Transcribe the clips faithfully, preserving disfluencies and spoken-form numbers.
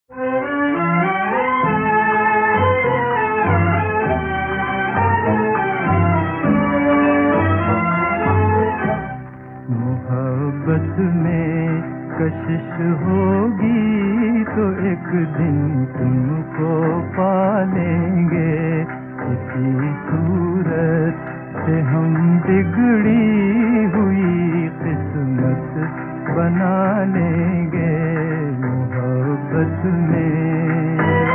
मोहब्बत में कशिश होगी तो एक दिन तुमको पालेंगे। इसी सूरत से हम बिगड़ी हुई किस्मत बना लेंगे। मोहब्बत में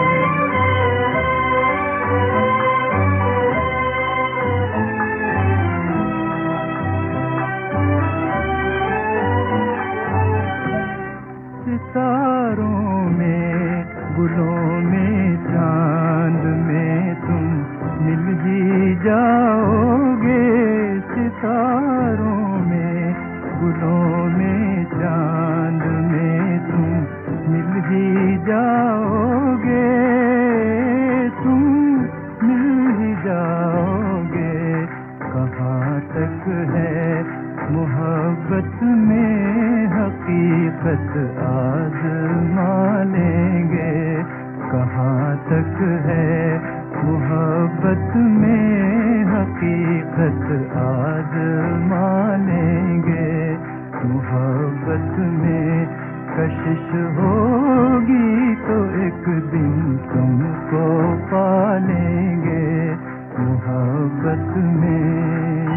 सितारों में, गुलों में, चांद में तुम मिल ही जाओगे। सितारों में, गुलों में, चांद में तुम मिल ही जाओगे। तुम मिल ही जाओगे। कहाँ तक है मोहब्बत में हकीकत आज़मा लेंगे। कहाँ तक है मोहब्बत में हकीकत आज़मा लेंगे। मोहब्बत में कशिश होगी तो एक दिन तुमको पालेंगे। मोहब्बत में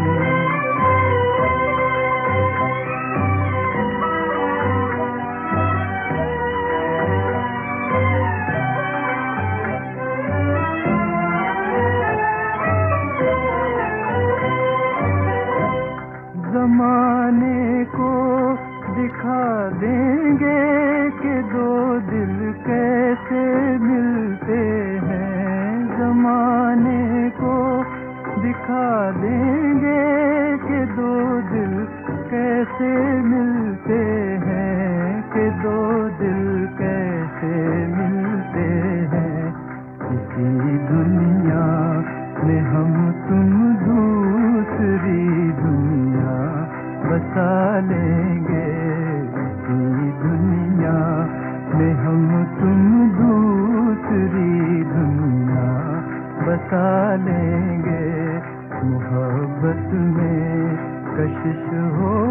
ज़माने को दिखा देंगे कि दो दिल कैसे मिलते हैं। ज़माने को दिखा देंगे कि दो दिल कैसे मिलते हैं। कि दो दिल कैसे मिलते हैं। इसी दुनिया में हम तुम दूसरी दुनिया बसा लेंगे। इसी दुनिया में हम तुम दूसरी दुनिया बसा लेंगे। मोहब्बत में कशिश हो